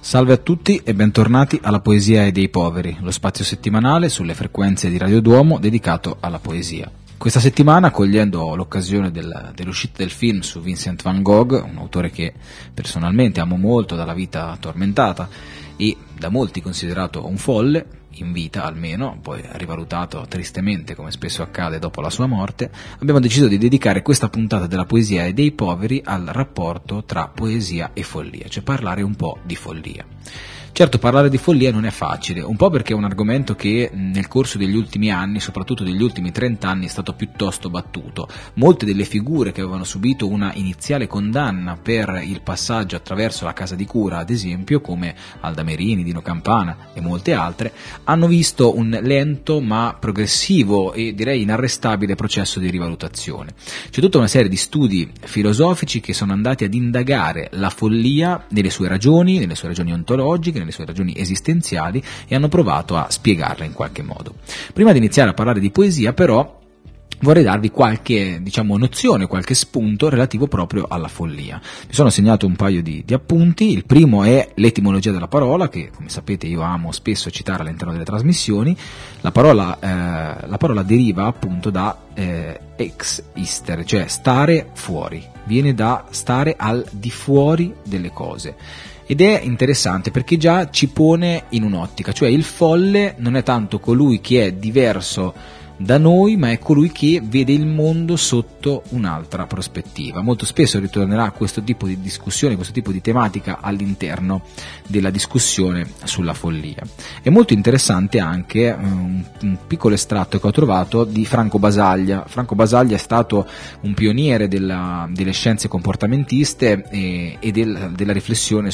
Salve a tutti e bentornati alla Poesia e dei Poveri, lo spazio settimanale sulle frequenze di Radio Duomo dedicato alla poesia. Questa settimana, cogliendo l'occasione dell'uscita del film su Vincent van Gogh, un autore che personalmente amo molto dalla vita tormentata e da molti considerato un folle, in vita almeno, poi rivalutato tristemente come spesso accade dopo la sua morte, abbiamo deciso di dedicare questa puntata della Poesia e dei Poveri al rapporto tra poesia e follia, cioè parlare un po' di follia. Certo, parlare di follia non è facile, un po' perché è un argomento che nel corso degli ultimi anni, soprattutto degli ultimi 30 anni, è stato piuttosto battuto. Molte delle figure che avevano subito una iniziale condanna per il passaggio attraverso la casa di cura, ad esempio, come Alda Merini, Dino Campana e molte altre, hanno visto un lento ma progressivo e direi inarrestabile processo di rivalutazione. C'è tutta una serie di studi filosofici che sono andati ad indagare la follia nelle sue ragioni ontologiche, nelle sue ragioni esistenziali e hanno provato a spiegarla in qualche modo. Prima di iniziare a parlare di poesia, però, vorrei darvi qualche, nozione, qualche spunto relativo proprio alla follia. Mi sono segnato un paio di appunti. Il primo è l'etimologia della parola, che come sapete io amo spesso citare all'interno delle trasmissioni. La parola deriva appunto da ex ister, cioè stare fuori, viene da stare al di fuori delle cose. Ed è interessante perché già ci pone in un'ottica, cioè il folle non è tanto colui che è diverso da noi, ma è colui che vede il mondo sotto un'altra prospettiva. Molto spesso ritornerà questo tipo di discussione, questo tipo di tematica all'interno della discussione sulla follia. È molto interessante anche un piccolo estratto che ho trovato di Franco Basaglia. Franco Basaglia è stato un pioniere delle scienze comportamentiste e della riflessione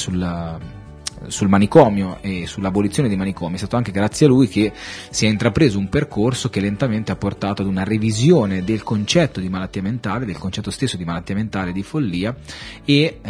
sul manicomio e sull'abolizione dei manicomi. È stato anche grazie a lui che si è intrapreso un percorso che lentamente ha portato ad una revisione del concetto di malattia mentale, del concetto stesso di malattia mentale, di follia e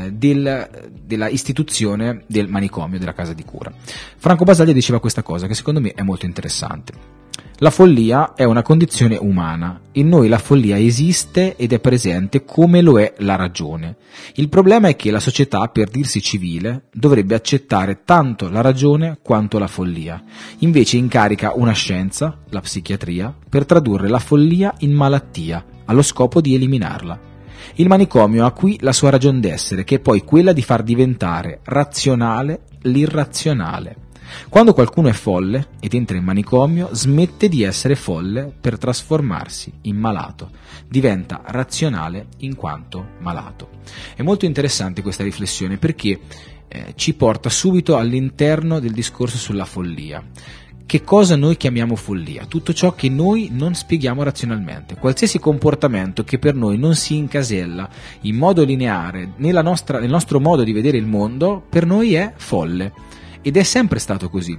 della istituzione del manicomio, della casa di cura. Franco Basaglia diceva questa cosa che secondo me è molto interessante. La follia è una condizione umana. In noi la follia esiste ed è presente come lo è la ragione. Il problema è che la società, per dirsi civile, dovrebbe accettare tanto la ragione quanto la follia. Invece incarica una scienza, la psichiatria, per tradurre la follia in malattia, allo scopo di eliminarla. Il manicomio ha qui la sua ragion d'essere, che è poi quella di far diventare razionale l'irrazionale. Quando qualcuno è folle ed entra in manicomio, smette di essere folle per trasformarsi in malato. Diventa razionale in quanto malato. È molto interessante questa riflessione perché ci porta subito all'interno del discorso sulla follia. Che cosa noi chiamiamo follia? Tutto ciò che noi non spieghiamo razionalmente. Qualsiasi comportamento che per noi non si incasella in modo lineare nel nostro modo di vedere il mondo, per noi è folle. Ed è sempre stato così,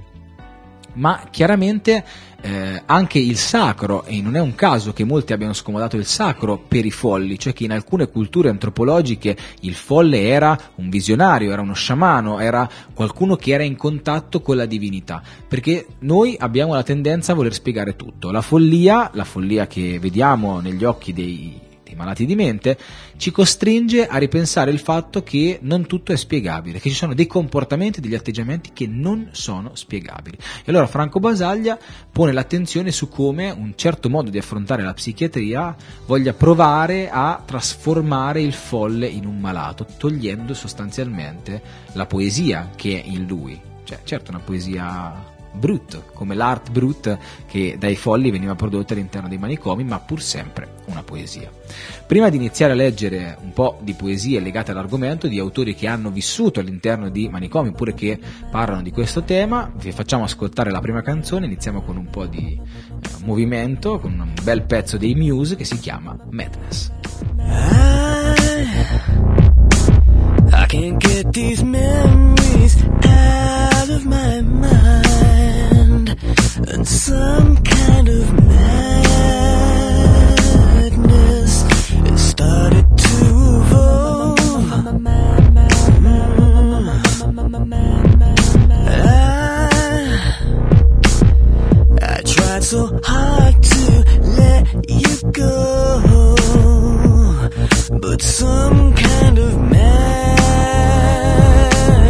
ma chiaramente anche il sacro, e non è un caso che molti abbiano scomodato il sacro per i folli, cioè che in alcune culture antropologiche il folle era un visionario, era uno sciamano, era qualcuno che era in contatto con la divinità, perché noi abbiamo la tendenza a voler spiegare tutto. La follia che vediamo negli occhi dei malati di mente, ci costringe a ripensare il fatto che non tutto è spiegabile, che ci sono dei comportamenti, degli atteggiamenti che non sono spiegabili. E allora Franco Basaglia pone l'attenzione su come un certo modo di affrontare la psichiatria voglia provare a trasformare il folle in un malato, togliendo sostanzialmente la poesia che è in lui. Cioè, certo, una poesia brut, come l'art brut che dai folli veniva prodotta all'interno dei manicomi, ma pur sempre una poesia. Prima di iniziare a leggere un po' di poesie legate all'argomento di autori che hanno vissuto all'interno di manicomi oppure che parlano di questo tema, vi facciamo ascoltare la prima canzone. Iniziamo con un po' di movimento, con un bel pezzo dei Muse che si chiama Madness. I can't get these memories out of my mind, and some kind of madness has started to evolve. I tried so hard to let you go, but some kind of madness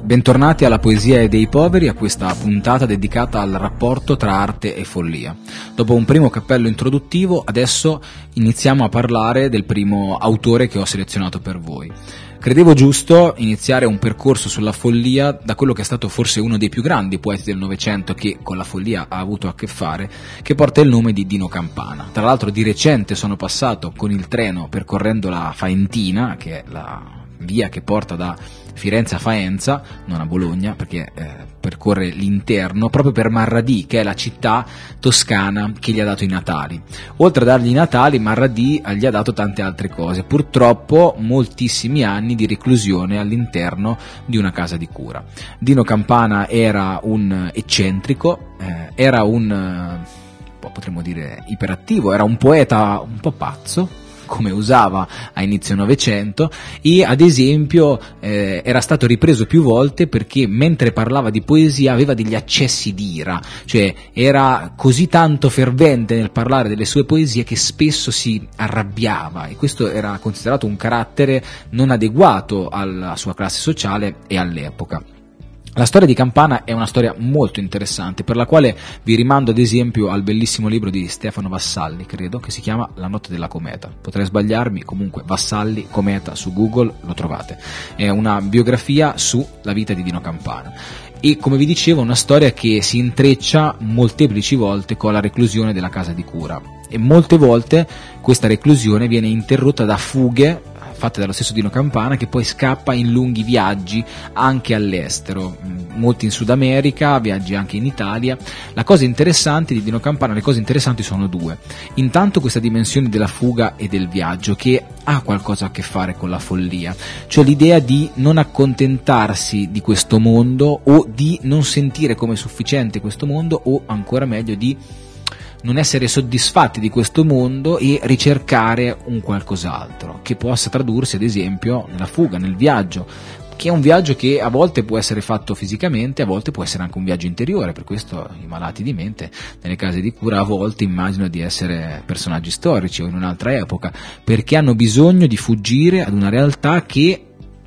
Bentornati alla Poesia dei Poveri, a questa puntata dedicata al rapporto tra arte e follia. Dopo un primo cappello introduttivo, adesso iniziamo a parlare del primo autore che ho selezionato per voi. Credevo giusto iniziare un percorso sulla follia da quello che è stato forse uno dei più grandi poeti del Novecento che con la follia ha avuto a che fare, che porta il nome di Dino Campana. Tra l'altro di recente sono passato con il treno percorrendo la Faentina, che è la via che porta da Firenze a Faenza, non a Bologna, perché percorre l'interno, proprio per Marradì, che è la città toscana che gli ha dato i natali. Oltre a dargli i natali, Marradì gli ha dato tante altre cose, purtroppo moltissimi anni di reclusione all'interno di una casa di cura. Dino Campana era un eccentrico, era un, potremmo dire, iperattivo, era un poeta un po' pazzo, come usava a inizio Novecento, e ad esempio era stato ripreso più volte perché mentre parlava di poesia aveva degli accessi di ira, cioè era così tanto fervente nel parlare delle sue poesie che spesso si arrabbiava, e questo era considerato un carattere non adeguato alla sua classe sociale e all'epoca. La storia di Campana è una storia molto interessante, per la quale vi rimando ad esempio al bellissimo libro di Stefano Vassalli, credo, che si chiama La notte della cometa. Potrei sbagliarmi, comunque Vassalli, cometa, su Google lo trovate. È una biografia sulla vita di Dino Campana. E come vi dicevo, una storia che si intreccia molteplici volte con la reclusione della casa di cura. E molte volte questa reclusione viene interrotta da fughe fatte dallo stesso Dino Campana, che poi scappa in lunghi viaggi anche all'estero, molti in Sud America, viaggi anche in Italia. La cosa interessante di Dino Campana, le cose interessanti sono due. Intanto questa dimensione della fuga e del viaggio, che ha qualcosa a che fare con la follia, cioè l'idea di non accontentarsi di questo mondo o di non sentire come sufficiente questo mondo, o ancora meglio di non essere soddisfatti di questo mondo e ricercare un qualcos'altro che possa tradursi ad esempio nella fuga, nel viaggio, che è un viaggio che a volte può essere fatto fisicamente, a volte può essere anche un viaggio interiore. Per questo i malati di mente nelle case di cura a volte immaginano di essere personaggi storici o in un'altra epoca, perché hanno bisogno di fuggire ad una realtà che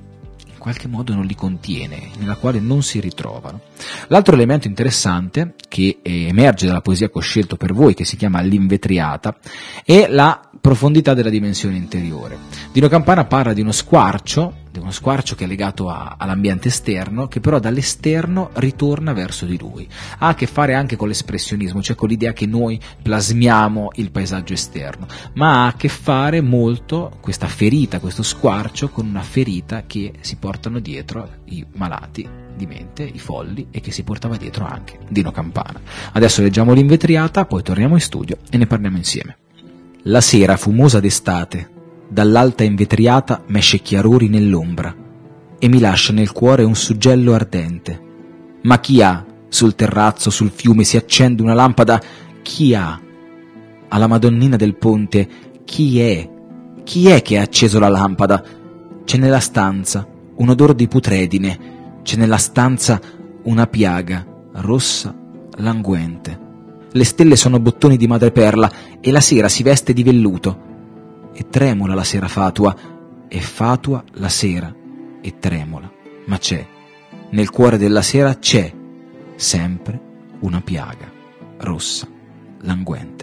in qualche modo non li contiene, nella quale non si ritrovano. L'altro elemento interessante che emerge dalla poesia che ho scelto per voi, che si chiama L'Invetriata, è la profondità della dimensione interiore. Dino Campana parla di uno squarcio che è legato all'ambiente esterno, che però dall'esterno ritorna verso di lui. Ha a che fare anche con l'espressionismo, cioè con l'idea che noi plasmiamo il paesaggio esterno, ma ha a che fare molto questa ferita, questo squarcio, con una ferita che si portano dietro i malati di mente, i folli, e che si portava dietro anche Dino Campana. Adesso leggiamo L'Invetriata, poi torniamo in studio e ne parliamo insieme. La sera fumosa d'estate, dall'alta invetriata m'esce chiarori nell'ombra e mi lascia nel cuore un suggello ardente. Ma chi ha? Sul terrazzo, sul fiume si accende una lampada. Chi ha? Alla Madonnina del Ponte, chi è? Chi è che ha acceso la lampada? C'è nella stanza un odor di putredine, c'è nella stanza una piaga rossa languente. Le stelle sono bottoni di madreperla e la sera si veste di velluto. E tremola la sera fatua, e fatua la sera, e tremola. Ma c'è, nel cuore della sera c'è, sempre, una piaga, rossa, languente.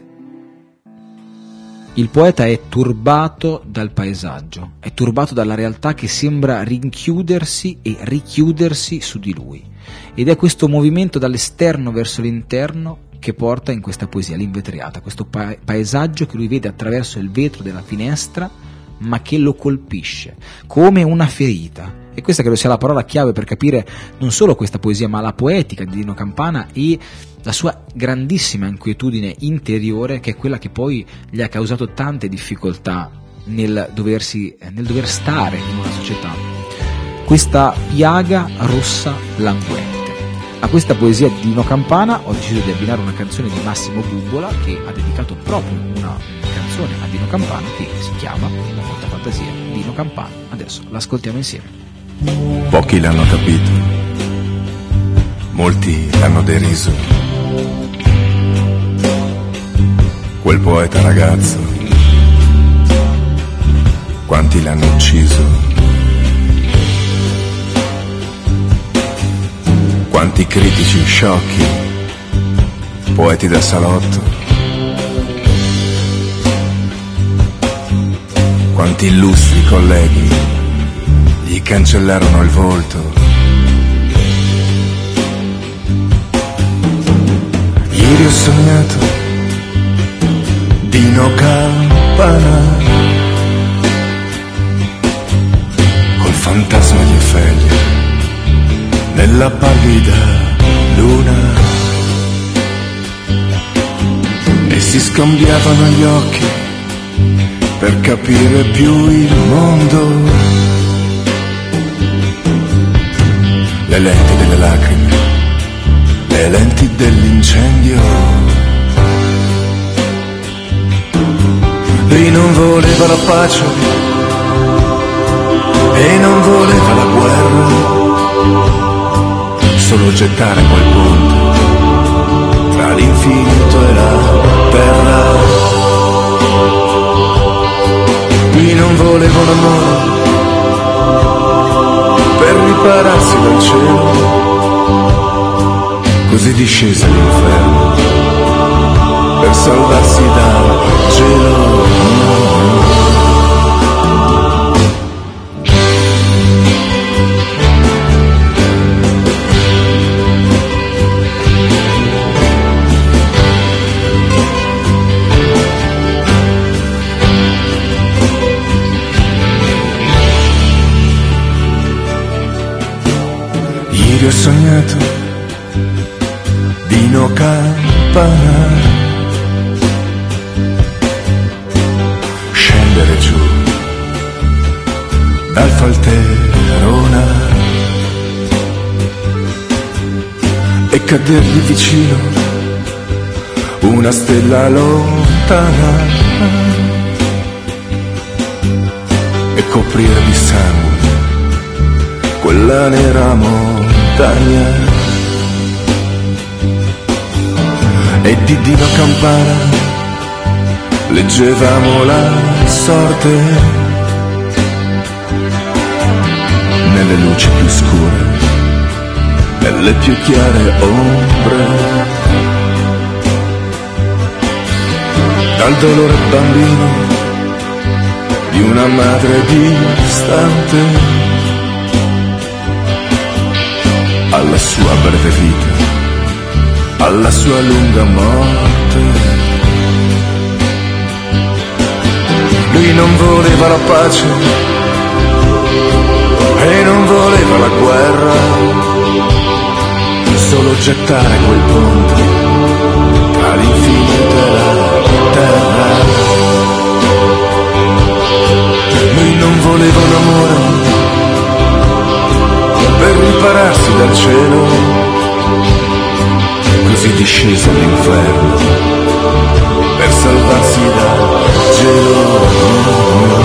Il poeta è turbato dal paesaggio, è turbato dalla realtà che sembra rinchiudersi e richiudersi su di lui. Ed è questo movimento dall'esterno verso l'interno che porta in questa poesia L'Invetriata, questo paesaggio che lui vede attraverso il vetro della finestra, ma che lo colpisce come una ferita. E questa credo sia la parola chiave per capire non solo questa poesia, ma la poetica di Dino Campana e la sua grandissima inquietudine interiore, che è quella che poi gli ha causato tante difficoltà nel dover stare in una società. Questa piaga rossa languente. A questa poesia di Dino Campana ho deciso di abbinare una canzone di Massimo Bubbola, che ha dedicato proprio una canzone a Dino Campana che si chiama, con molta fantasia, Dino Campana. Adesso l'ascoltiamo insieme. Pochi l'hanno capito, molti l'hanno deriso. Quel poeta ragazzo, quanti l'hanno ucciso. quanti critici sciocchi, poeti da salotto, quanti illustri colleghi gli cancellarono il volto. Ieri ho sognato Dino Campana col fantasma di Ofelia nella pallida luna, e si scambiavano gli occhi per capire più il mondo, le lenti delle lacrime, le lenti dell'incendio. Lui non voleva la pace e non voleva la guerra, solo gettare quel ponte tra l'infinito e la terra. Lui non voleva un amore per ripararsi dal cielo, così discese all'inferno per salvarsi dal gelo. Ieri ho sognato Dino Campana scendere giù dal Falterona e cadergli vicino una stella lontana e coprire di sangue quella nera montagna. E di Dino Campana leggevamo la sorte nelle luci più scure, nelle più chiare ombre, dal dolore bambino di una madre distante alla sua breve vita, alla sua lunga morte. Lui non voleva la pace e non voleva la guerra, solo gettare quel ponte tra l'infinito e la terra. Lui non voleva un amore per ripararsi dal cielo, così discese all'inferno per salvarsi dal gelo.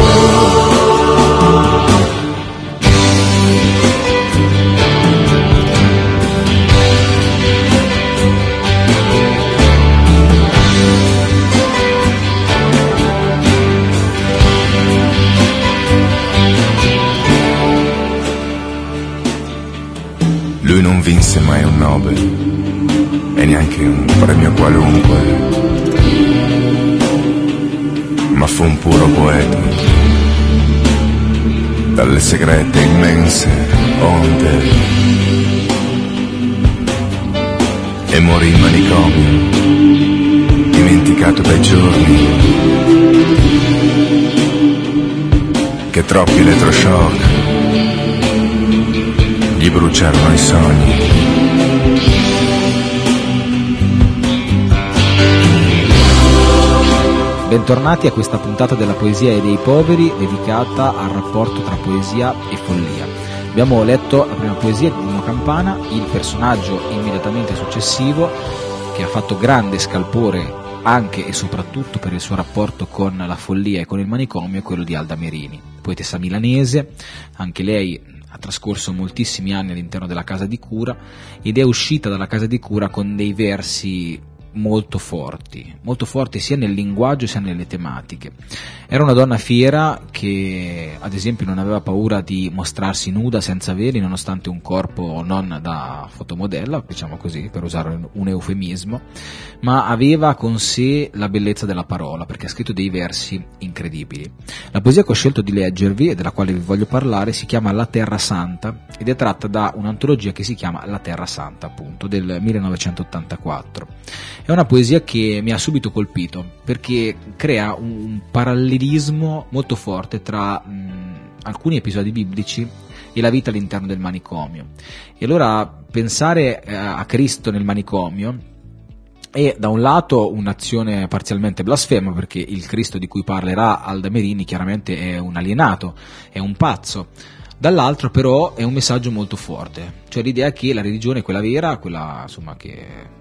Lui non vinse mai un Nobel e neanche un premio qualunque, ma fu un puro poeta dalle segrete immense onde, e morì in manicomio, dimenticato dai giorni che troppi elettroshock gli bruciarono i sogni. Bentornati a questa puntata della Poesia e dei Poveri dedicata al rapporto tra poesia e follia. Abbiamo letto la prima poesia di Dino Campana, il personaggio immediatamente successivo che ha fatto grande scalpore anche e soprattutto per il suo rapporto con la follia e con il manicomio, è quello di Alda Merini, poetessa milanese. Anche lei ha trascorso moltissimi anni all'interno della casa di cura ed è uscita dalla casa di cura con dei versi molto forti sia nel linguaggio sia nelle tematiche. Era una donna fiera che, ad esempio, non aveva paura di mostrarsi nuda senza veli, nonostante un corpo non da fotomodella, diciamo così, per usare un eufemismo, ma aveva con sé la bellezza della parola, perché ha scritto dei versi incredibili. La poesia che ho scelto di leggervi e della quale vi voglio parlare si chiama La Terra Santa ed è tratta da un'antologia che si chiama La Terra Santa, appunto, del 1984. È una poesia che mi ha subito colpito perché crea un parallelismo molto forte tra alcuni episodi biblici e la vita all'interno del manicomio. E allora pensare a Cristo nel manicomio è da un lato un'azione parzialmente blasfema, perché il Cristo di cui parlerà Alda Merini chiaramente è un alienato, è un pazzo. Dall'altro però è un messaggio molto forte, cioè l'idea che la religione è quella vera, quella insomma che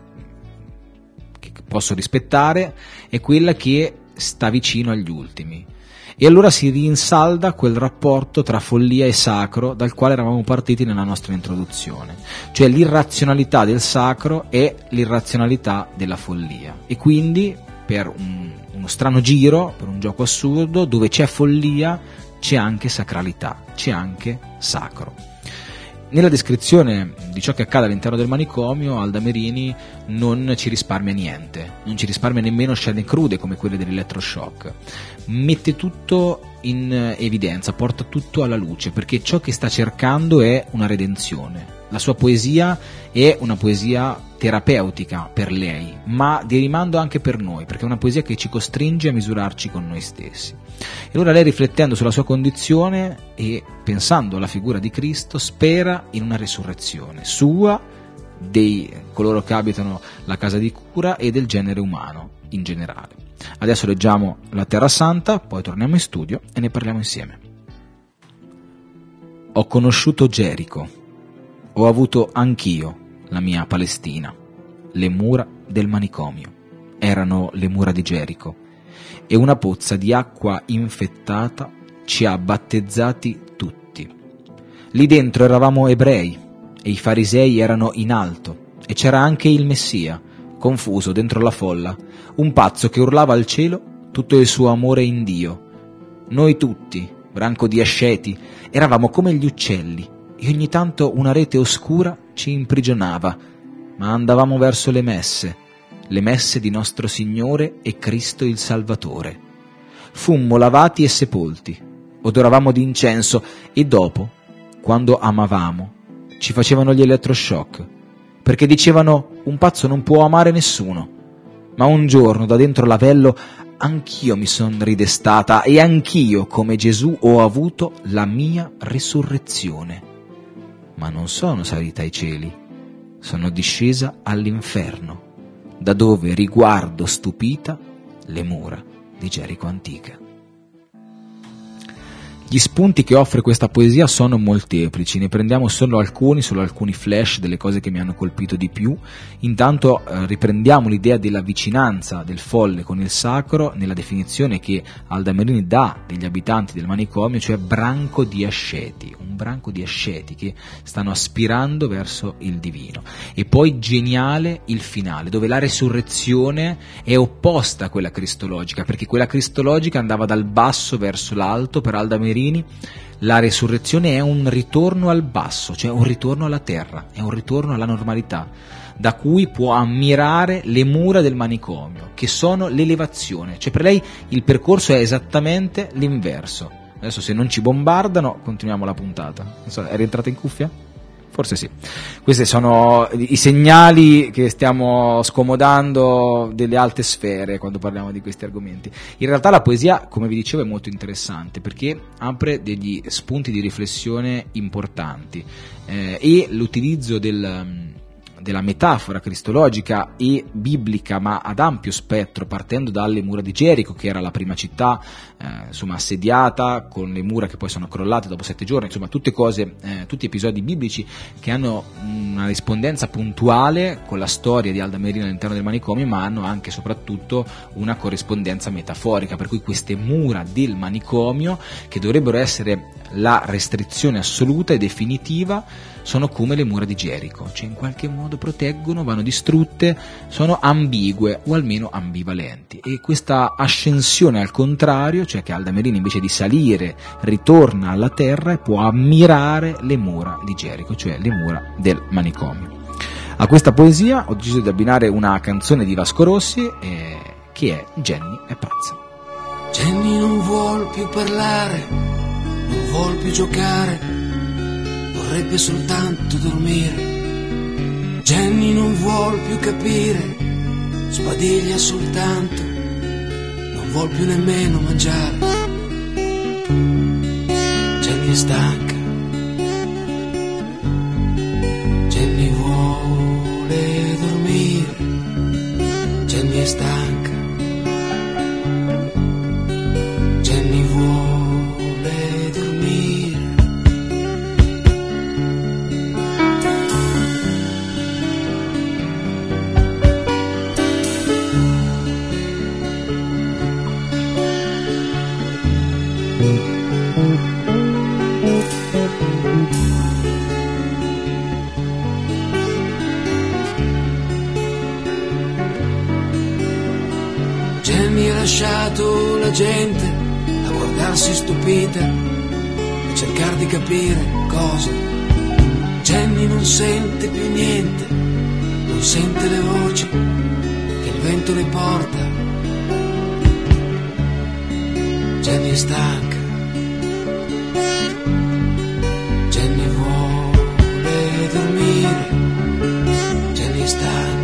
posso rispettare, è quella che sta vicino agli ultimi. E allora si rinsalda quel rapporto tra follia e sacro dal quale eravamo partiti nella nostra introduzione, cioè l'irrazionalità del sacro è l'irrazionalità della follia, e quindi per uno strano giro, per un gioco assurdo, dove c'è follia c'è anche sacralità, c'è anche sacro. Nella descrizione di ciò che accade all'interno del manicomio, Alda Merini non ci risparmia niente, non ci risparmia nemmeno scene crude come quelle dell'elettroshock. Mette tutto in evidenza, porta tutto alla luce, perché ciò che sta cercando è una redenzione. La sua poesia è una poesia terapeutica per lei, ma di rimando anche per noi, perché è una poesia che ci costringe a misurarci con noi stessi. E allora lei, riflettendo sulla sua condizione e pensando alla figura di Cristo, spera in una resurrezione sua, di coloro che abitano la casa di cura e del genere umano in generale. Adesso leggiamo La Terra Santa, poi torniamo in studio e ne parliamo insieme. Ho conosciuto Gerico, ho avuto anch'io la mia Palestina. Le mura del manicomio erano le mura di Gerico, e una pozza di acqua infettata ci ha battezzati tutti. Lì dentro eravamo ebrei e i farisei erano in alto, e c'era anche il Messia, confuso dentro la folla, un pazzo che urlava al cielo tutto il suo amore in Dio. Noi tutti, branco di asceti, eravamo come gli uccelli, e ogni tanto una rete oscura ci imprigionava, ma andavamo verso le messe di nostro Signore e Cristo il Salvatore. Fummo lavati e sepolti, odoravamo di incenso, e dopo, quando amavamo, ci facevano gli elettroshock, perché dicevano: un pazzo non può amare nessuno. Ma un giorno, da dentro l'avello, anch'io mi son ridestata, e anch'io, come Gesù, ho avuto la mia risurrezione. Ma non sono salita ai cieli, sono discesa all'inferno, da dove riguardo stupita le mura di Gerico antica. Gli spunti che offre questa poesia sono molteplici, ne prendiamo solo alcuni flash delle cose che mi hanno colpito di più. Intanto riprendiamo l'idea della vicinanza del folle con il sacro nella definizione che Alda Merini dà degli abitanti del manicomio, cioè branco di asceti, un branco di asceti che stanno aspirando verso il divino. E poi geniale il finale, dove la resurrezione è opposta a quella cristologica, perché quella cristologica andava dal basso verso l'alto. Per Alda Merini la resurrezione è un ritorno al basso, cioè un ritorno alla terra, è un ritorno alla normalità, da cui può ammirare le mura del manicomio, che sono l'elevazione. Cioè per lei il percorso è esattamente l'inverso. Adesso, se non ci bombardano, continuiamo la puntata. Non so, è rientrata in cuffia? Forse sì. Questi sono i segnali che stiamo scomodando delle alte sfere quando parliamo di questi argomenti. In realtà la poesia, come vi dicevo, è molto interessante perché apre degli spunti di riflessione importanti e l'utilizzo della metafora cristologica e biblica, ma ad ampio spettro, partendo dalle mura di Gerico, che era la prima città assediata, con le mura che poi sono crollate dopo 7 giorni, insomma tutte cose, tutti episodi biblici che hanno una rispondenza puntuale con la storia di Alda Merini all'interno del manicomio, ma hanno anche e soprattutto una corrispondenza metaforica, per cui queste mura del manicomio, che dovrebbero essere la restrizione assoluta e definitiva, sono come le mura di Gerico, cioè in qualche modo modo proteggono, vanno distrutte, sono ambigue o almeno ambivalenti. E questa ascensione al contrario, cioè che Alda Merini invece di salire ritorna alla terra e può ammirare le mura di Gerico, cioè le mura del manicomio. A questa poesia ho deciso di abbinare una canzone di Vasco Rossi che è Jenny è pazza. Jenny non vuol più parlare, non vuol più giocare, vorrebbe soltanto dormire. Jenny non vuol più capire, sbadiglia soltanto, non vuol più nemmeno mangiare. Jenny è stanca, Jenny vuole dormire, Jenny è stanca, Jenny vuole dormire. Jenny ha lasciato la gente a guardarsi stupita, a cercare di capire cosa. Jenny non sente più niente, non sente le voci che il vento le porta. Jenny è stanca, Jenny vuole dormire, Jenny è stanca,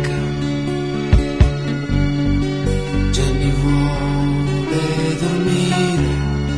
Jenny vuole dormire.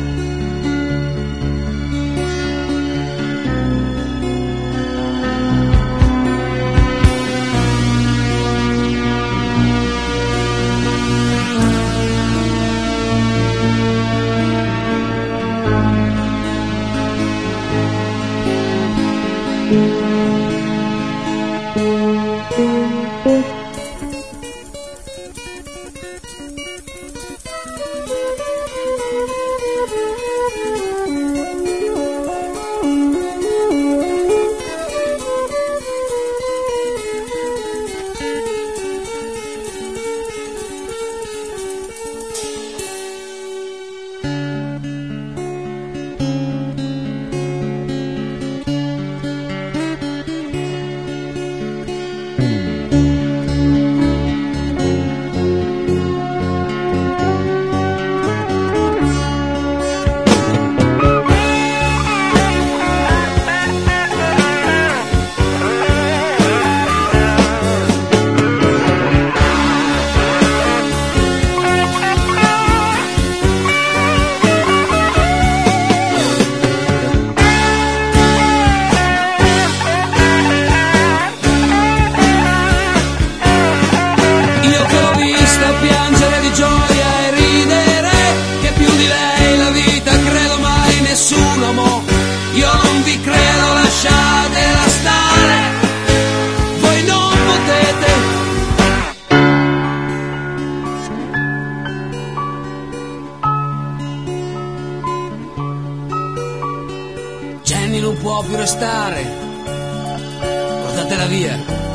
Portatela via,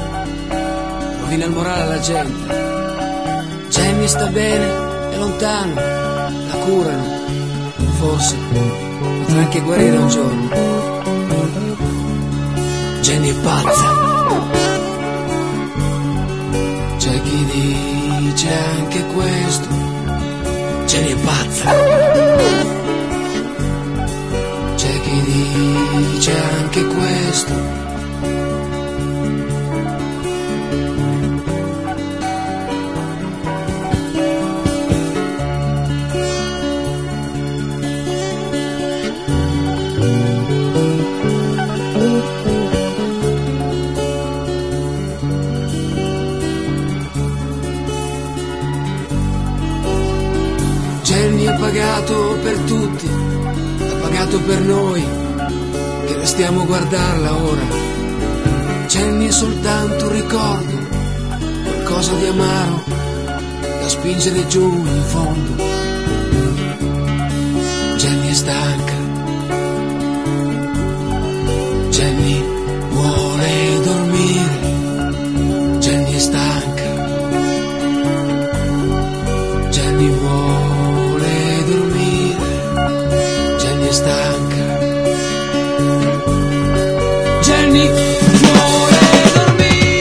rovina il morale alla gente. Jenny sta bene, è lontano, la curano, forse potrà anche guarire un giorno. Jenny è pazza, c'è chi dice anche questo. Jenny è pazza, c'è chi dice anche questo. Jenny ha pagato per tutti, ha pagato per noi, che restiamo a guardarla ora. Jenny è soltanto un ricordo, qualcosa di amaro da spingere giù in fondo. Jenny è stanca, Jenny vuole dormire, mi vuole dormire.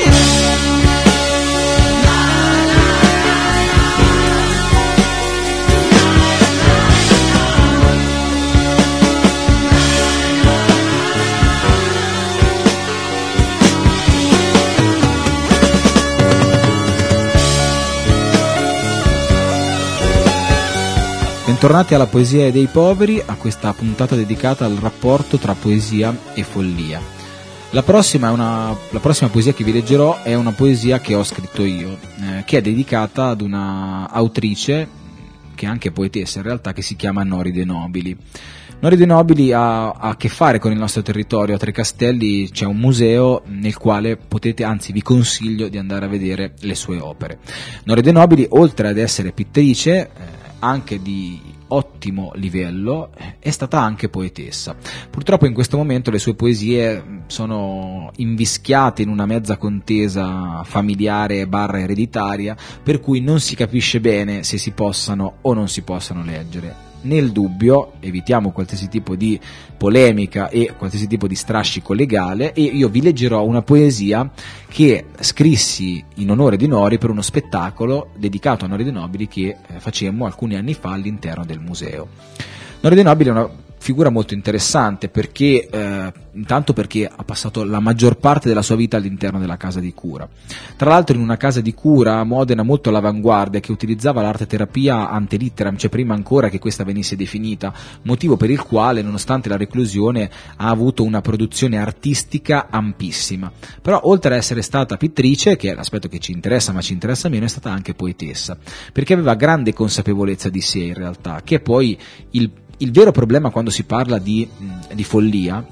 Bentornati alla Poesia dei Poveri, a questa puntata dedicata al rapporto tra poesia e follia. La prossima poesia che vi leggerò è una poesia che ho scritto io, che è dedicata ad una autrice, che è anche poetessa in realtà, che si chiama Nori De Nobili. Nori De Nobili ha a che fare con il nostro territorio. A Trecastelli c'è un museo nel quale potete, anzi vi consiglio di andare a vedere le sue opere. Nori De Nobili, oltre ad essere pittrice, anche di ottimo livello, è stata anche poetessa. Purtroppo in questo momento le sue poesie sono invischiate in una mezza contesa familiare / ereditaria, per cui non si capisce bene se si possano o non si possano leggere. Nel dubbio evitiamo qualsiasi tipo di polemica e qualsiasi tipo di strascico legale, e io vi leggerò una poesia che scrissi in onore di Nori per uno spettacolo dedicato a Nori De Nobili che facemmo alcuni anni fa all'interno del museo. Nori De Nobili è una figura molto interessante perché intanto perché ha passato la maggior parte della sua vita all'interno della casa di cura. Tra l'altro in una casa di cura a Modena molto all'avanguardia, che utilizzava l'arte terapia ante litteram, cioè prima ancora che questa venisse definita, motivo per il quale nonostante la reclusione ha avuto una produzione artistica ampissima. Però oltre ad essere stata pittrice, che è l'aspetto che ci interessa ma ci interessa meno, è stata anche poetessa, perché aveva grande consapevolezza di sé in realtà, che è poi il vero problema quando si parla di follia,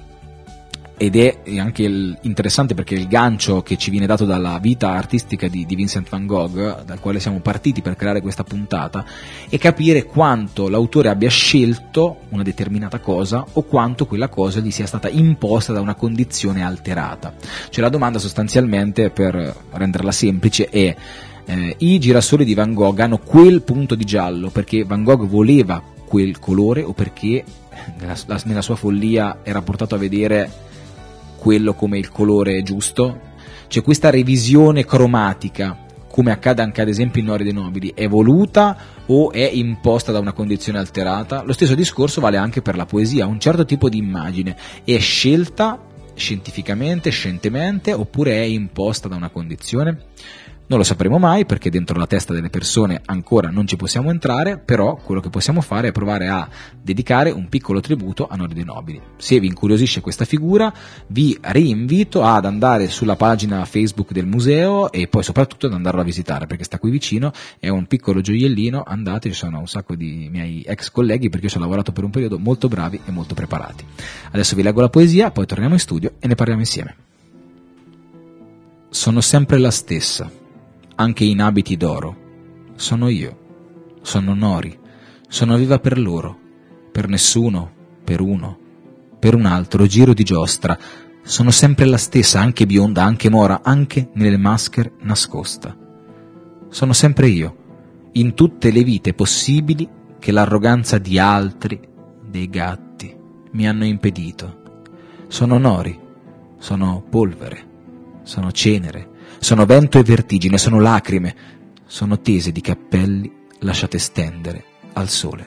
ed è anche interessante perché il gancio che ci viene dato dalla vita artistica di Vincent van Gogh, dal quale siamo partiti per creare questa puntata, è capire quanto l'autore abbia scelto una determinata cosa o quanto quella cosa gli sia stata imposta da una condizione alterata. Cioè la domanda sostanzialmente, per renderla semplice, è i girasoli di Van Gogh hanno quel punto di giallo perché Van Gogh voleva quel colore o perché nella sua follia era portato a vedere quello come il colore giusto? Cioè questa revisione cromatica, come accade anche ad esempio in Nori De Nobili, è voluta o è imposta da una condizione alterata? Lo stesso discorso vale anche per la poesia. Un certo tipo di immagine è scelta scientificamente, scientemente, oppure è imposta da una condizione? Non lo sapremo mai perché dentro la testa delle persone ancora non ci possiamo entrare, però quello che possiamo fare è provare a dedicare un piccolo tributo a Nori De Nobili. Se vi incuriosisce questa figura, vi rinvito ad andare sulla pagina Facebook del museo e poi soprattutto ad andarlo a visitare perché sta qui vicino, è un piccolo gioiellino. Andate, ci sono un sacco di miei ex colleghi perché io ci ho lavorato per un periodo, molto bravi e molto preparati. Adesso vi leggo la poesia, poi torniamo in studio e ne parliamo insieme. Sono sempre la stessa, anche in abiti d'oro. Sono io, sono Nori, sono viva per loro, per nessuno, per uno, per un altro, giro di giostra. Sono sempre la stessa, anche bionda, anche mora, anche nelle maschere nascosta. Sono sempre io, in tutte le vite possibili che l'arroganza di altri, dei gatti, mi hanno impedito. Sono Nori, sono polvere, sono cenere, sono vento e vertigine, sono lacrime, sono tese di cappelli lasciate stendere al sole.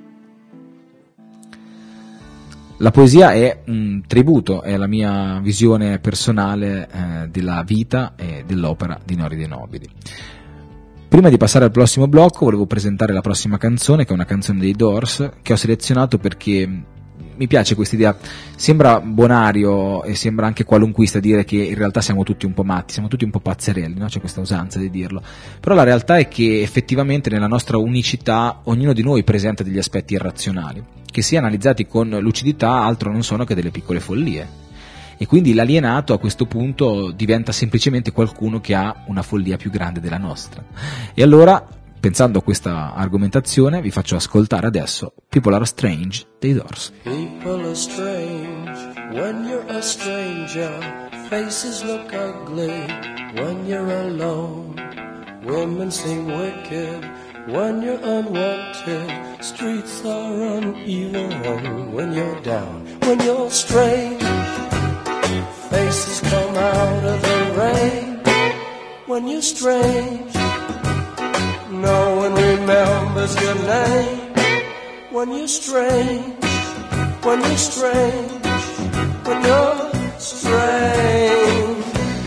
La poesia è un tributo, è la mia visione personale della vita e dell'opera di Nori De Nobili. Prima di passare al prossimo blocco volevo presentare la prossima canzone, che è una canzone dei Doors, che ho selezionato perché mi piace questa idea. Sembra bonario e sembra anche qualunquista dire che in realtà siamo tutti un po' matti, siamo tutti un po' pazzerelli, no? C'è questa usanza di dirlo, però la realtà è che effettivamente nella nostra unicità ognuno di noi presenta degli aspetti irrazionali che, se analizzati con lucidità, altro non sono che delle piccole follie, e quindi l'alienato a questo punto diventa semplicemente qualcuno che ha una follia più grande della nostra. E allora, pensando a questa argomentazione, vi faccio ascoltare adesso People Are Strange dei Doors. People are strange when you're a stranger. Faces look ugly when you're alone. Women seem wicked when you're unwanted. Streets are uneven when you're down. When you're strange, faces faces come out of the rain. When you're strange, no one remembers your name. When you're strange, when you're strange, when you're strange.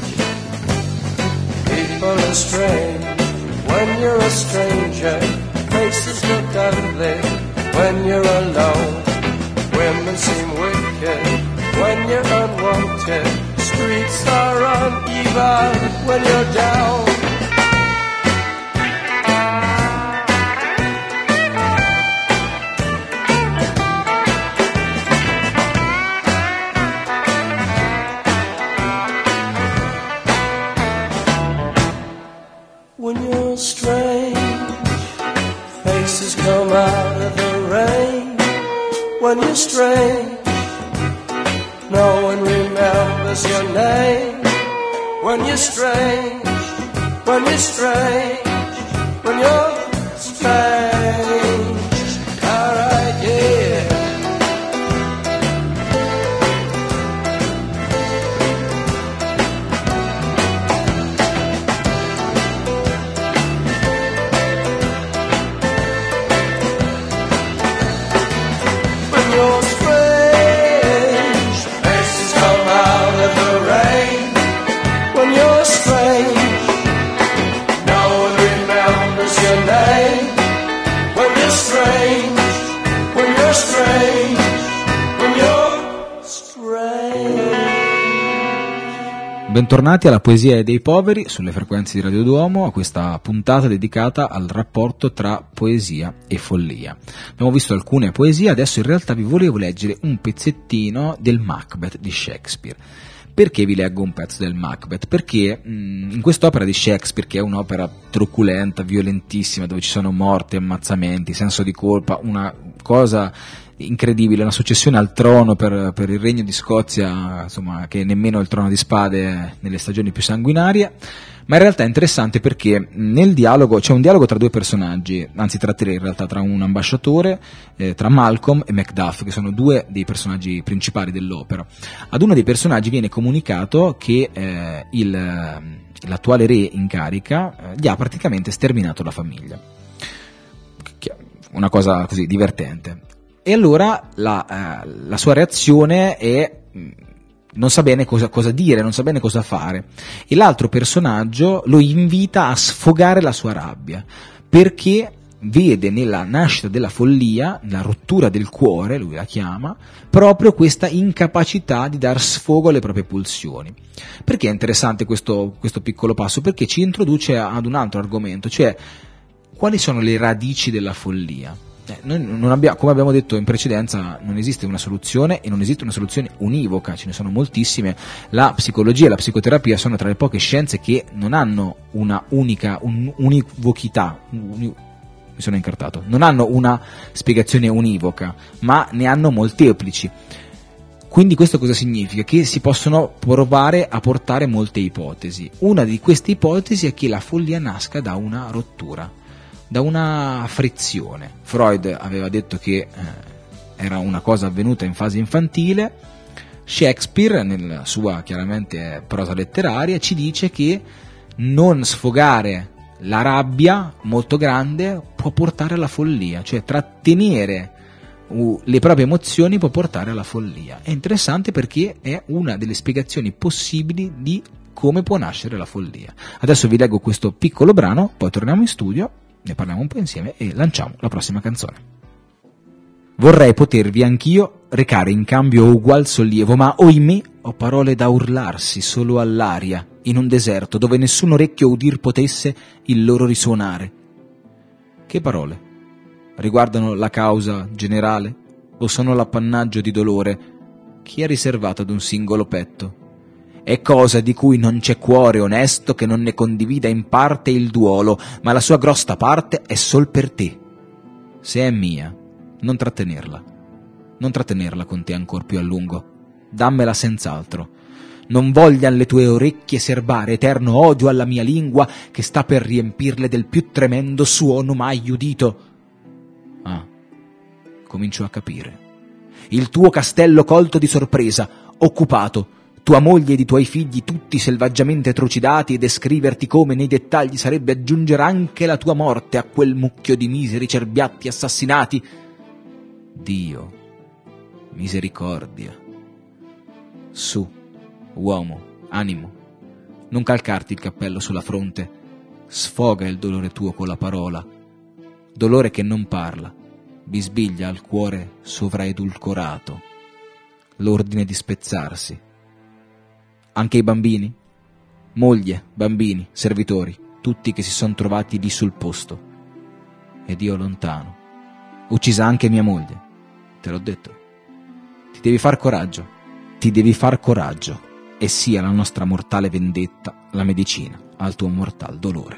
People are strange when you're a stranger. Faces look ugly when you're alone. Women seem wicked when you're unwanted. Streets are uneven when you're down. When you're strange, faces come out of the rain. When you're strange, no one remembers your name. When you're strange, when you're strange, when you're strange. Alright, yeah. Bentornati alla Poesia dei Poveri sulle frequenze di Radio Duomo, a questa puntata dedicata al rapporto tra poesia e follia. Abbiamo visto alcune poesie, adesso in realtà vi volevo leggere un pezzettino del Macbeth di Shakespeare. Perché vi leggo un pezzo del Macbeth? Perché in quest'opera di Shakespeare, che è un'opera truculenta, violentissima, dove ci sono morti, ammazzamenti, senso di colpa, una cosa incredibile, una successione al trono per il regno di Scozia, insomma, che nemmeno il Trono di Spade nelle stagioni più sanguinarie, ma in realtà è interessante perché nel dialogo c'è un dialogo tra due personaggi, anzi tra tre in realtà, tra un ambasciatore, tra Malcolm e Macduff, che sono due dei personaggi principali dell'opera. Ad uno dei personaggi viene comunicato che l'attuale re in carica gli ha praticamente sterminato la famiglia. Una cosa così divertente. E allora la sua reazione è non sa bene cosa dire, non sa bene cosa fare. E l'altro personaggio lo invita a sfogare la sua rabbia, perché vede nella nascita della follia, nella rottura del cuore, lui la chiama, proprio questa incapacità di dar sfogo alle proprie pulsioni. Perché è interessante questo piccolo passo? Perché ci introduce ad un altro argomento, cioè quali sono le radici della follia. Noi non abbiamo, come abbiamo detto in precedenza, non esiste una soluzione e non esiste una soluzione univoca, ce ne sono moltissime. La psicologia e la psicoterapia sono tra le poche scienze che non hanno una unica univocità, mi sono incartato, non hanno una spiegazione univoca, ma ne hanno molteplici. Quindi questo cosa significa? Che si possono provare a portare molte ipotesi. Una di queste ipotesi è che la follia nasca da una rottura, da una frizione. Freud aveva detto che era una cosa avvenuta in fase infantile. Shakespeare, nella sua chiaramente prosa letteraria, ci dice che non sfogare la rabbia molto grande può portare alla follia, cioè trattenere le proprie emozioni può portare alla follia. È interessante perché è una delle spiegazioni possibili di come può nascere la follia. Adesso vi leggo questo piccolo brano, poi torniamo in studio, ne parliamo un po' insieme e lanciamo la prossima canzone. Vorrei potervi anch'io recare in cambio ugual sollievo, ma oimè ho parole da urlarsi solo all'aria, in un deserto dove nessun orecchio udir potesse il loro risuonare. Che parole? Riguardano la causa generale o sono l'appannaggio di dolore che è riservato ad un singolo petto? È cosa di cui non c'è cuore onesto che non ne condivida in parte il duolo, ma la sua grossa parte è sol per te. Se è mia, non trattenerla con te ancor più a lungo, dammela senz'altro. Non voglian le tue orecchie serbare eterno odio alla mia lingua che sta per riempirle del più tremendo suono mai udito. Ah, comincio a capire. Il tuo castello colto di sorpresa, occupato, tua moglie ed i tuoi figli tutti selvaggiamente trucidati, e descriverti come nei dettagli sarebbe aggiungere anche la tua morte a quel mucchio di miseri cerbiatti assassinati. Dio, misericordia. Su, uomo, animo, non calcarti il cappello sulla fronte, sfoga il dolore tuo con la parola, dolore che non parla, bisbiglia al cuore sovraedulcorato l'ordine di spezzarsi. Anche i bambini, moglie, bambini, servitori, tutti che si sono trovati lì sul posto, ed io lontano, uccisa anche mia moglie, te l'ho detto. Ti devi far coraggio, e sia la nostra mortale vendetta la medicina al tuo mortal dolore.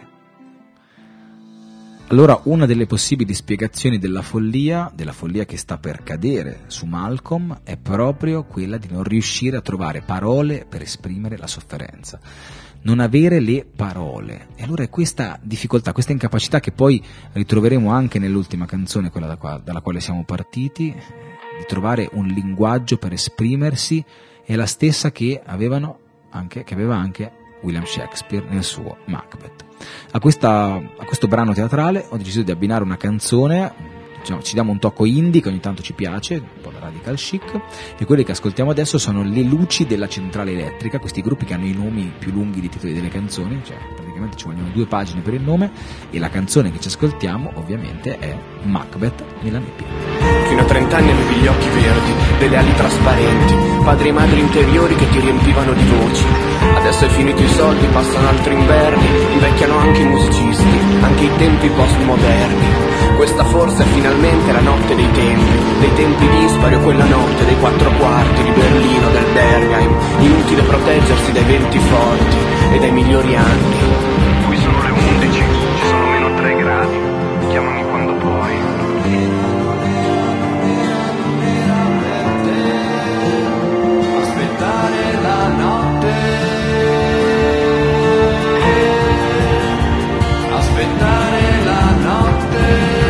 Allora, una delle possibili spiegazioni della follia che sta per cadere su Malcolm, è proprio quella di non riuscire a trovare parole per esprimere la sofferenza, non avere le parole. E allora è questa difficoltà, questa incapacità che poi ritroveremo anche nell'ultima canzone, quella dalla quale siamo partiti, di trovare un linguaggio per esprimersi, è la stessa che aveva anche William Shakespeare nel suo Macbeth. A questo brano teatrale ho deciso di abbinare una canzone, diciamo, ci diamo un tocco indie che ogni tanto ci piace, un po' da radical chic, e quelli che ascoltiamo adesso sono Le luci della centrale elettrica, questi gruppi che hanno i nomi più lunghi di titoli delle canzoni, cioè praticamente ci vogliono 2 pagine per il nome, e la canzone che ci ascoltiamo ovviamente è Macbeth nella nebbia. Fino a 30 anni avevi gli occhi verdi, delle ali trasparenti, padri e madri interiori che ti riempivano di voci. Adesso hai finito i soldi, passano altri inverni, invecchiano anche i musicisti, anche i tempi postmoderni. Questa forse è finalmente la notte dei tempi dispari, o quella notte dei 4 quarti di Berlino, del Bergheim. Inutile proteggersi dai venti forti e dai migliori anni. Qui sono le 11, ci sono meno 3 gradi, chiamami quando puoi. Aspettare la notte, aspettare la notte.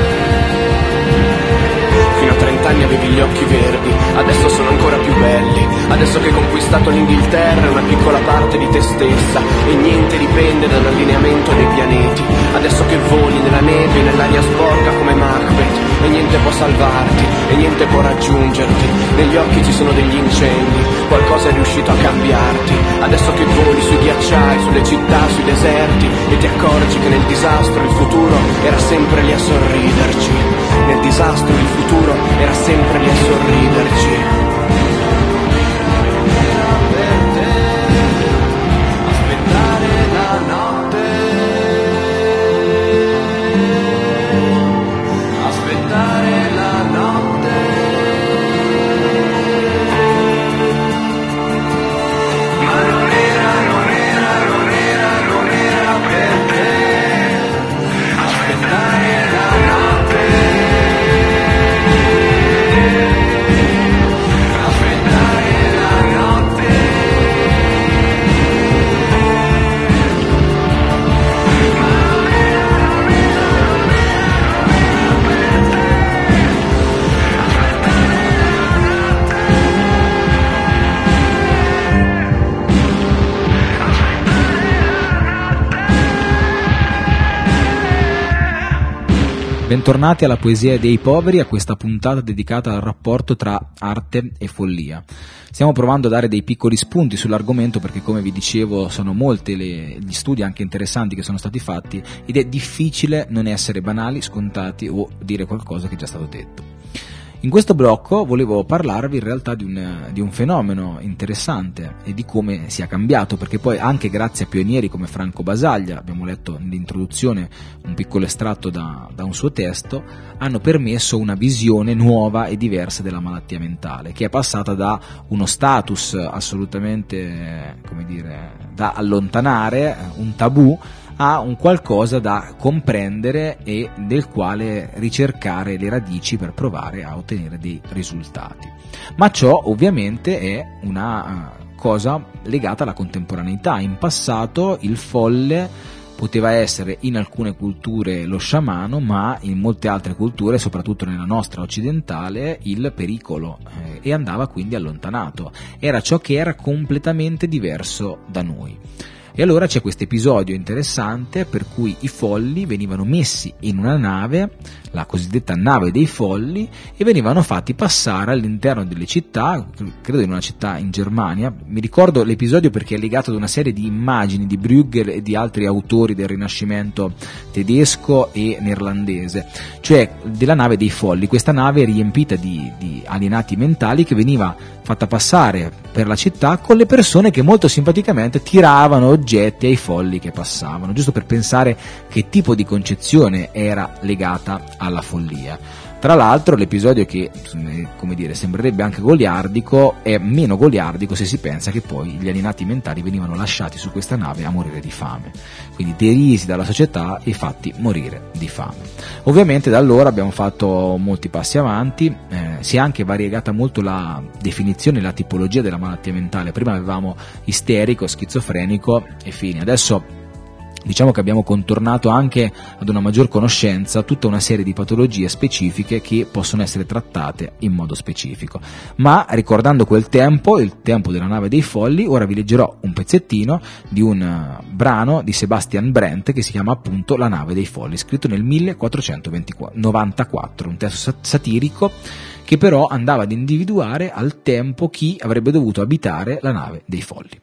Fino a 30 anni avevi gli occhi verdi, adesso sono ancora più belli. Adesso che hai conquistato l'Inghilterra e una piccola parte di te stessa, e niente dipende dall'allineamento dei pianeti. Adesso che voli nella neve, nell'aria sporca come Macbeth, e niente può salvarti, e niente può raggiungerti. Negli occhi ci sono degli incendi, qualcosa è riuscito a cambiarti. Adesso che voli sui ghiacciai, sulle città, sui deserti, e ti accorgi che nel disastro il futuro era sempre lì a sorriderci. Nel disastro il futuro era sempre lì a sorriderci. Aspettare la notte, aspettare la notte. Ma non era per te. Aspettare la notte, aspettare la notte. Bentornati alla Poesia dei Poveri, a questa puntata dedicata al rapporto tra arte e follia. Stiamo provando a dare dei piccoli spunti sull'argomento perché, come vi dicevo, sono molti gli studi anche interessanti che sono stati fatti ed è difficile non essere banali, scontati o dire qualcosa che è già stato detto. In questo blocco volevo parlarvi in realtà di un fenomeno interessante e di come sia cambiato, perché poi anche grazie a pionieri come Franco Basaglia, abbiamo letto nell'introduzione un piccolo estratto da un suo testo, hanno permesso una visione nuova e diversa della malattia mentale, che è passata da uno status assolutamente, come dire, da allontanare, un tabù, a un qualcosa da comprendere e del quale ricercare le radici per provare a ottenere dei risultati. Ma ciò ovviamente è una cosa legata alla contemporaneità. In passato il folle poteva essere in alcune culture lo sciamano, ma in molte altre culture, soprattutto nella nostra occidentale, il pericolo, e andava quindi allontanato. Era ciò che era completamente diverso da noi. E allora c'è questo episodio interessante per cui i folli venivano messi in una nave, la cosiddetta nave dei folli, e venivano fatti passare all'interno delle città, credo in una città in Germania. Mi ricordo l'episodio perché è legato ad una serie di immagini di Bruegel e di altri autori del Rinascimento tedesco e neerlandese, cioè della nave dei folli, questa nave riempita di alienati mentali che veniva fatta passare per la città con le persone che molto simpaticamente tiravano oggetti ai folli che passavano, giusto per pensare che tipo di concezione era legata alla follia. Tra l'altro l'episodio che, come dire, sembrerebbe anche goliardico, è meno goliardico se si pensa che poi gli alienati mentali venivano lasciati su questa nave a morire di fame, quindi derisi dalla società e fatti morire di fame. Ovviamente da allora abbiamo fatto molti passi avanti, si è anche variegata molto la definizione e la tipologia della malattia mentale. Prima avevamo isterico, schizofrenico e fine, adesso diciamo che abbiamo contornato anche ad una maggior conoscenza tutta una serie di patologie specifiche che possono essere trattate in modo specifico. Ma ricordando quel tempo, il tempo della nave dei folli, ora vi leggerò un pezzettino di un brano di Sebastian Brent che si chiama appunto La nave dei folli, scritto nel 1494, un testo satirico che però andava ad individuare al tempo chi avrebbe dovuto abitare la nave dei folli.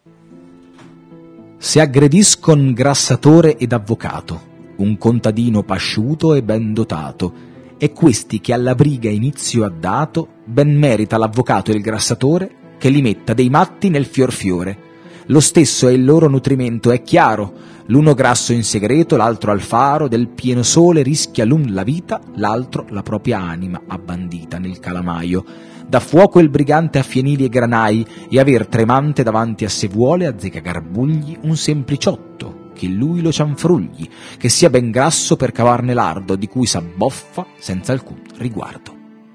Se aggrediscon grassatore ed avvocato, un contadino pasciuto e ben dotato, e questi che alla briga inizio ha dato, ben merita l'avvocato e il grassatore che li metta dei matti nel fior fiore. Lo stesso è il loro nutrimento, è chiaro, l'uno grasso in segreto, l'altro al faro, del pieno sole rischia l'un la vita, l'altro la propria anima abbandita nel calamaio. Da fuoco il brigante a fienili e granai, e aver tremante davanti a se vuole azzeca garbugli un sempliciotto, che lui lo cianfrugli, che sia ben grasso per cavarne lardo, di cui s'abboffa senza alcun riguardo.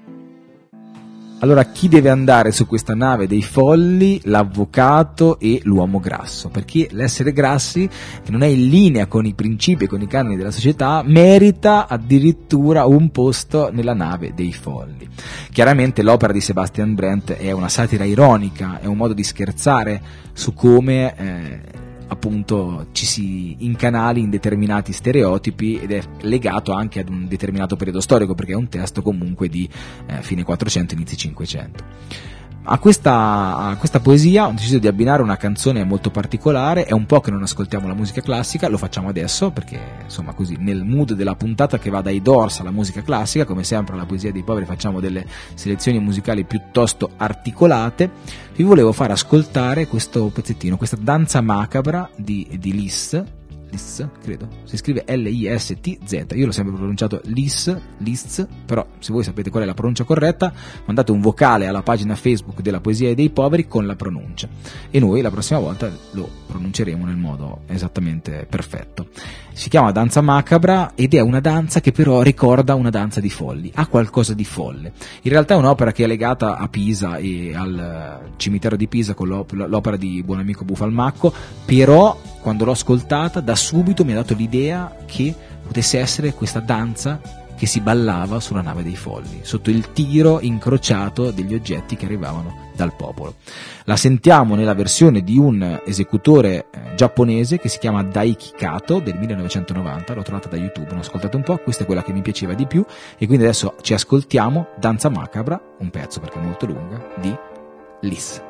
Allora, chi deve andare su questa nave dei folli? L'avvocato e l'uomo grasso, perché l'essere grassi, che non è in linea con i principi e con i canoni della società, merita addirittura un posto nella nave dei folli. Chiaramente l'opera di Sebastian Brent è una satira ironica, è un modo di scherzare su come appunto ci si incanali in determinati stereotipi, ed è legato anche ad un determinato periodo storico, perché è un testo comunque di fine 400 inizi 500. A questa poesia ho deciso di abbinare una canzone molto particolare. È un po' che non ascoltiamo la musica classica, lo facciamo adesso perché insomma così nel mood della puntata che va dai Doors alla musica classica, come sempre alla Poesia dei Poveri facciamo delle selezioni musicali piuttosto articolate. Vi volevo far ascoltare questo pezzettino, questa danza macabra di Liszt, credo, si scrive L-I-S-T-Z, io l'ho sempre pronunciato Liszt, però se voi sapete qual è la pronuncia corretta mandate un vocale alla pagina Facebook della Poesia dei Poveri con la pronuncia e noi la prossima volta lo pronunceremo nel modo esattamente perfetto. Si chiama danza macabra ed è una danza che però ricorda una danza di folli, ha qualcosa di folle. In realtà è un'opera che è legata a Pisa e al cimitero di Pisa con l'opera di Buonamico Buffalmacco, però quando l'ho ascoltata da subito mi ha dato l'idea che potesse essere questa danza che si ballava sulla nave dei folli, sotto il tiro incrociato degli oggetti che arrivavano dal popolo. La sentiamo nella versione di un esecutore giapponese che si chiama Daiki Kato del 1990, l'ho trovata da YouTube, l'ho ascoltato un po', questa è quella che mi piaceva di più e quindi adesso ci ascoltiamo Danza Macabra, un pezzo perché è molto lunga, di Liszt.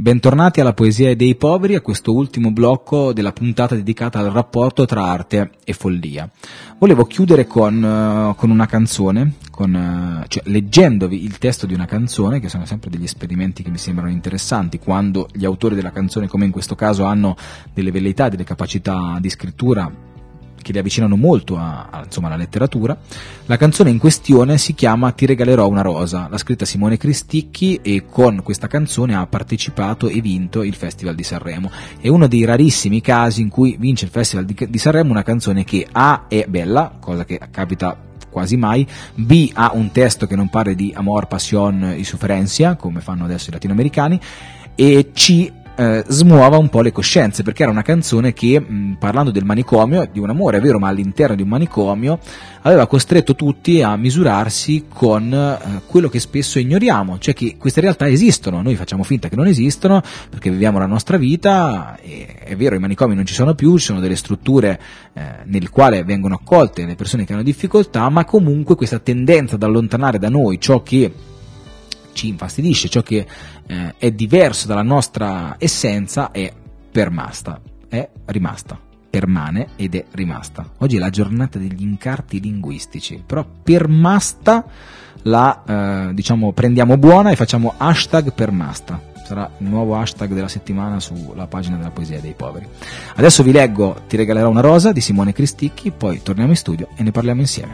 Bentornati alla Poesia dei Poveri, a questo ultimo blocco della puntata dedicata al rapporto tra arte e follia. Volevo chiudere con una canzone, cioè leggendovi il testo di una canzone, che sono sempre degli esperimenti che mi sembrano interessanti, quando gli autori della canzone, come in questo caso, hanno delle velleità, delle capacità di scrittura che li avvicinano molto alla letteratura. La canzone in questione si chiama Ti regalerò una rosa, l'ha scritta Simone Cristicchi e con questa canzone ha partecipato e vinto il Festival di Sanremo. È uno dei rarissimi casi in cui vince il Festival di Sanremo una canzone che A è bella, cosa che capita quasi mai, B ha un testo che non parla di amor, passion y sufferencia, come fanno adesso i latinoamericani, e C smuova un po' le coscienze, perché era una canzone che, parlando del manicomio, di un amore vero ma all'interno di un manicomio, aveva costretto tutti a misurarsi con quello che spesso ignoriamo, cioè che queste realtà esistono, noi facciamo finta che non esistono perché viviamo la nostra vita, e è vero, i manicomi non ci sono più, ci sono delle strutture nel quale vengono accolte le persone che hanno difficoltà, ma comunque questa tendenza ad allontanare da noi ciò che ci infastidisce, ciò che è diverso dalla nostra essenza è rimasta, permane ed è rimasta. Oggi è la giornata degli incarti linguistici, però permasta la prendiamo buona e facciamo hashtag permasta. Sarà il nuovo hashtag della settimana sulla pagina della Poesia dei Poveri. Adesso vi leggo Ti regalerò una rosa di Simone Cristicchi, poi torniamo in studio e ne parliamo insieme.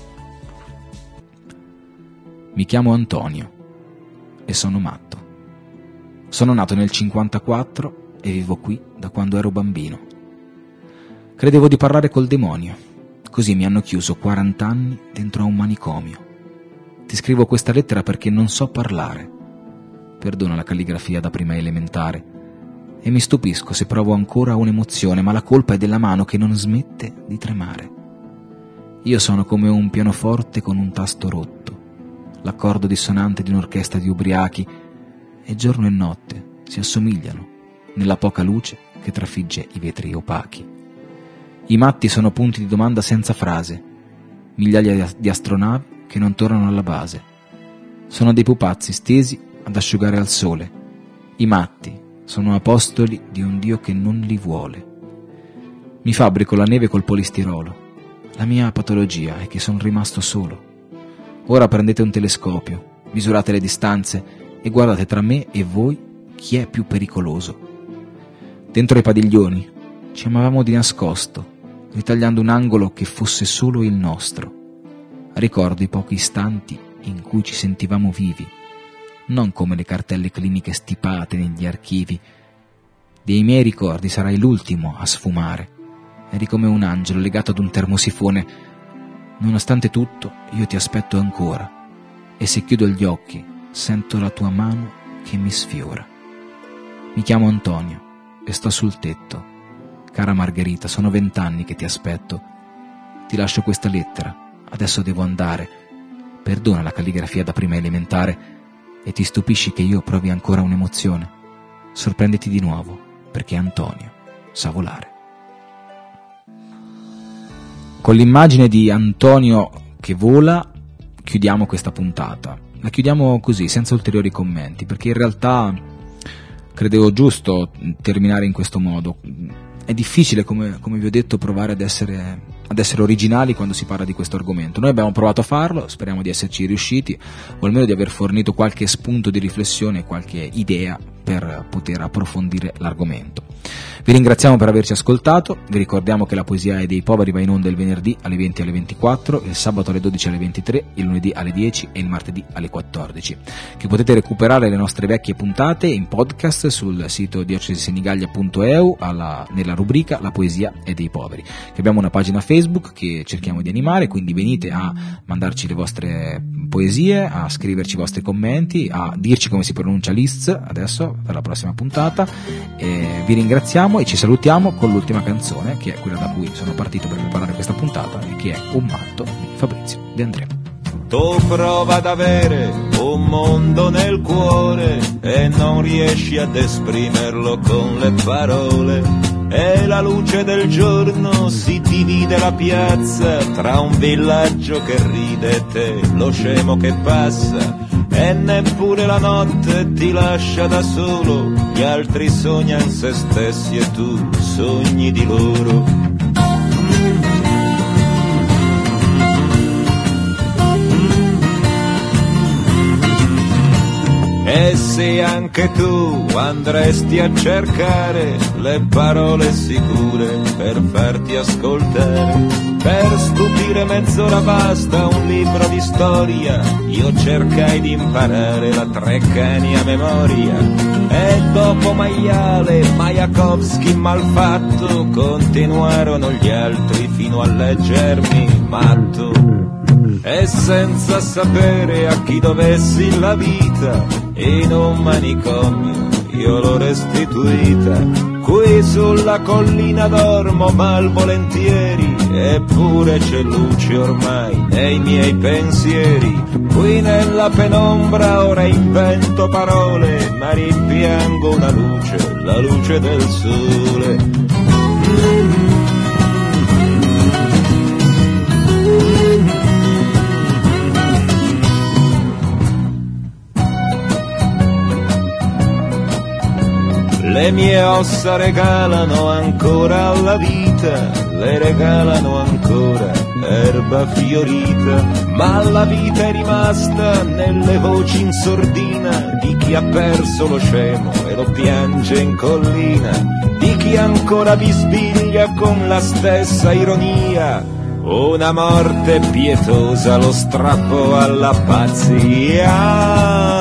Mi chiamo Antonio e sono matto. Sono nato nel 54 e vivo qui da quando ero bambino. Credevo di parlare col demonio, così mi hanno chiuso 40 anni dentro a un manicomio. Ti scrivo questa lettera perché non so parlare. Perdona la calligrafia da prima elementare e mi stupisco se provo ancora un'emozione, ma la colpa è della mano che non smette di tremare. Io sono come un pianoforte con un tasto rotto, l'accordo dissonante di un'orchestra di ubriachi, e giorno e notte si assomigliano nella poca luce che trafigge i vetri opachi. I matti sono punti di domanda senza frase, migliaia di astronavi che non tornano alla base. Sono dei pupazzi stesi ad asciugare al sole. I matti sono apostoli di un Dio che non li vuole. Mi fabbrico la neve col polistirolo. La mia patologia è che sono rimasto solo. Ora prendete un telescopio, misurate le distanze e guardate tra me e voi chi è più pericoloso. Dentro i padiglioni ci amavamo di nascosto, ritagliando un angolo che fosse solo il nostro. Ricordo i pochi istanti in cui ci sentivamo vivi, non come le cartelle cliniche stipate negli archivi. Dei miei ricordi sarai l'ultimo a sfumare. Eri come un angelo legato ad un termosifone. Nonostante tutto, io ti aspetto ancora, e se chiudo gli occhi sento la tua mano che mi sfiora. Mi chiamo Antonio e sto sul tetto. Cara Margherita, sono 20 anni che ti aspetto. Ti lascio questa lettera, adesso devo andare. Perdona la calligrafia da prima elementare e ti stupisci che io provi ancora un'emozione. Sorprenditi di nuovo, perché Antonio sa volare. Con l'immagine di Antonio che vola chiudiamo questa puntata. La chiudiamo così, senza ulteriori commenti, perché in realtà credevo giusto terminare in questo modo. È difficile, come vi ho detto, provare ad essere originali quando si parla di questo argomento. Noi abbiamo provato a farlo, speriamo di esserci riusciti, o almeno di aver fornito qualche spunto di riflessione, qualche idea per poter approfondire l'argomento. Vi ringraziamo per averci ascoltato, vi ricordiamo che la Poesia dei Poveri va in onda il venerdì alle 20 e alle 24, il sabato alle 12 e alle 23, il lunedì alle 10 e il martedì alle 14, che potete recuperare le nostre vecchie puntate in podcast sul sito diocesisenigallia.eu nella rubrica La Poesia è dei Poveri, che abbiamo una pagina Facebook che cerchiamo di animare, quindi venite a mandarci le vostre poesie, a scriverci i vostri commenti, a dirci come si pronuncia Liszt adesso per la prossima puntata, e vi ringraziamo e ci salutiamo con l'ultima canzone, che è quella da cui sono partito per preparare questa puntata, e che è Un matto di Fabrizio De André. Tu prova ad avere un mondo nel cuore e non riesci ad esprimerlo con le parole, e la luce del giorno si divide la piazza tra un villaggio che ride e te, lo scemo che passa, e neppure la notte ti lascia da solo, gli altri sognano se stessi e tu sogni di loro. E se anche tu andresti a cercare le parole sicure per farti ascoltare, per stupire mezz'ora basta un libro di storia, io cercai di imparare la Treccani a memoria, e dopo Maiale, Majakovskij, Malfatto, continuarono gli altri fino a leggermi matto. E senza sapere a chi dovessi la vita, in un manicomio io l'ho restituita. Qui sulla collina dormo malvolentieri, eppure c'è luce ormai nei miei pensieri. Qui nella penombra ora invento parole, ma rimpiango una luce, la luce del sole. Le mie ossa regalano ancora alla vita, le regalano ancora erba fiorita, ma la vita è rimasta nelle voci in sordina di chi ha perso lo scemo e lo piange in collina, di chi ancora bisbiglia con la stessa ironia una morte pietosa, lo strappo alla pazzia.